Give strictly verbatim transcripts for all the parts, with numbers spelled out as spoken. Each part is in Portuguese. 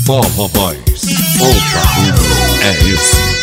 Forró Boys, o barulho é esse.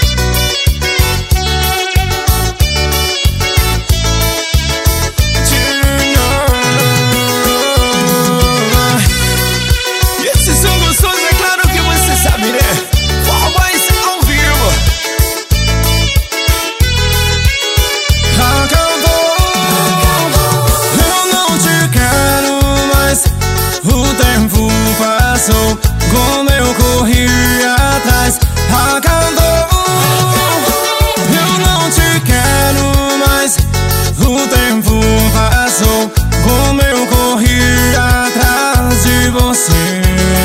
Como eu corri atrás, acabou. Eu não te quero mais. O tempo passou. Como eu corri atrás de você,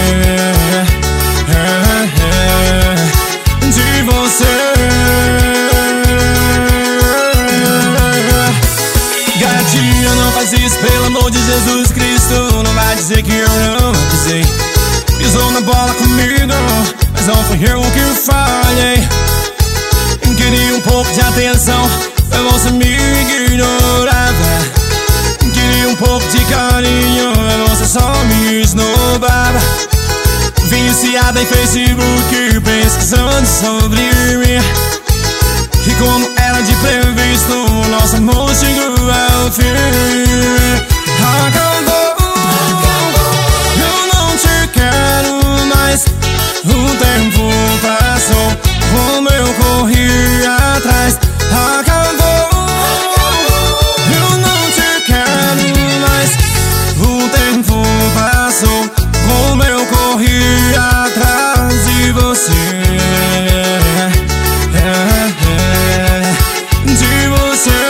é, é, de você. Gatinha, não faz isso, pelo amor de Jesus Cristo. Não vai dizer que eu não avisei. Pisou na bola comigo, mas não fui eu que falhei. Queria um pouco de atenção, mas você me ignorava. Queria um pouco de carinho, mas você só me esnobava. Viciada em Facebook, pesquisando sobre mim. E como era de previsto, nosso amor chegou ao fim. Acabou. O tempo passou, como eu corri atrás, acabou. Eu não te quero mais. O tempo passou, como eu corri atrás de você, é, é, de você.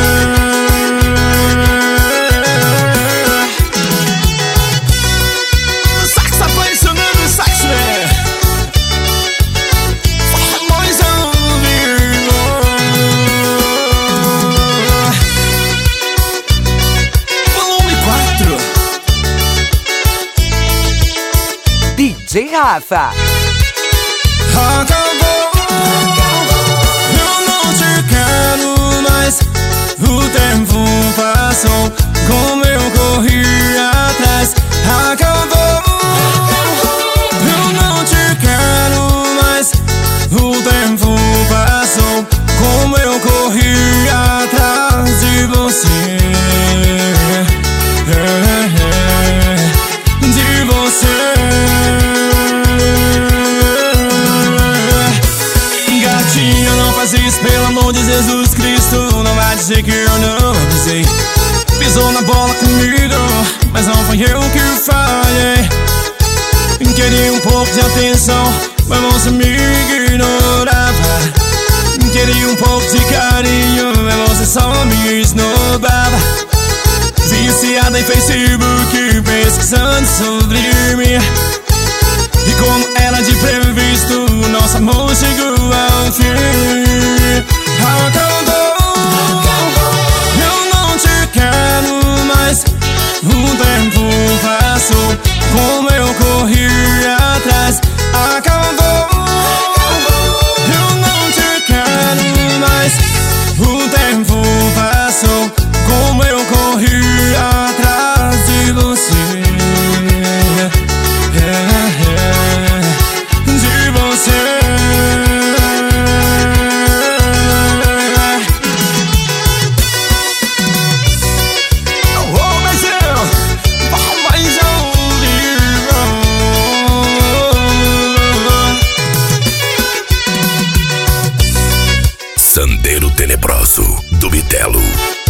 D J Rafa. Acabou. Eu não te quero mais. O tempo passou, como eu corri atrás, acabou. Eu não te quero mais. O tempo passou, como eu corri atrás de você, é, é, de você. Pelo amor de Jesus Cristo, não vai dizer que eu não avisei. Pisou na bola comigo, mas não foi eu que falhei. Queria um pouco de atenção, mas você me ignorava. Queria um pouco de carinho, mas você só me esnobava. Viciada em Facebook, pesquisando sobre mim. E como era de previsto, nosso amor chegou ao fim. Acabou. Eu não te quero mais. O tempo passou, como eu corri atrás, acabou. Eu não te quero mais. O tempo passou, como eu corri atrás de você, é, é, de você. Sandeiro Tenebroso do Bitelo.